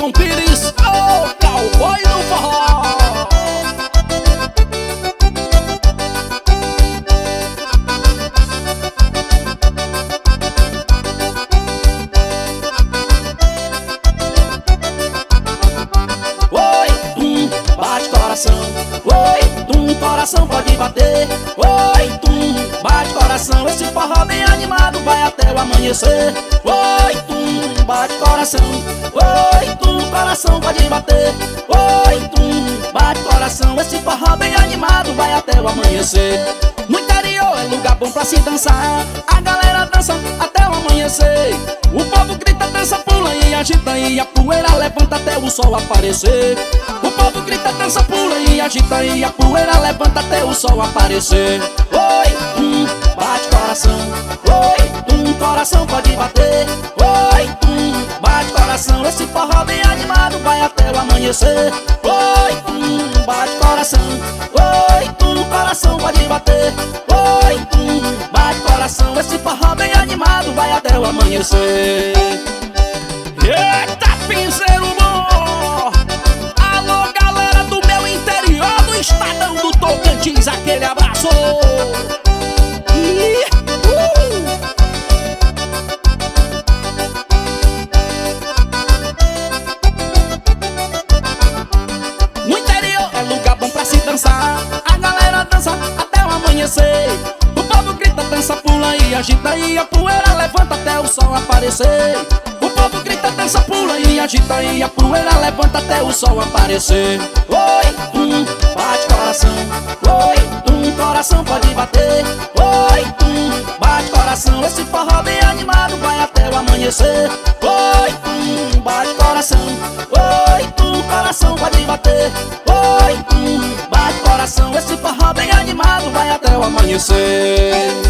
João Pires, o cowboy do forró. Oi, bate coração. Oi, coração pode bater. Oi, bate coração. Esse forró bem animado vai até o amanhecer. Oi, bate coração. Oi, coração pode bater. Oi, bate coração. Esse forró bem animado vai até o amanhecer. No interior é lugar bom pra se dançar. A galera dança até o amanhecer. O povo grita, dança, pula e agita, e a poeira levanta até o sol aparecer. O povo grita, dança, pula e agita, e a poeira levanta até o sol aparecer. Oi, bate coração. Oi, coração pode bater. Oi, bate coração. Esse forró bem animado vai até o amanhecer. Oi, bate coração. Oi, coração pode bater. Oi, bate coração. Esse forró bem animado vai até o amanhecer. Eita, piseiro bom! Alô, galera do meu interior, do estadão do Tocantins, aquele abraço! No interior é lugar bom pra se dançar. A galera dança até o amanhecer. O povo grita, dança, pula e agita, e a poeira levanta até o sol aparecer. O povo grita, dança, pula e agita, e a poeira levanta até o sol aparecer. Oi, bate coração. Oi, coração pode bater. Oi, bate coração. Esse forró bem animado vai até o amanhecer. Oi, bate coração. Oi, coração pode bater. Oi, bate coração. Esse forró bem animado vai até o amanhecer.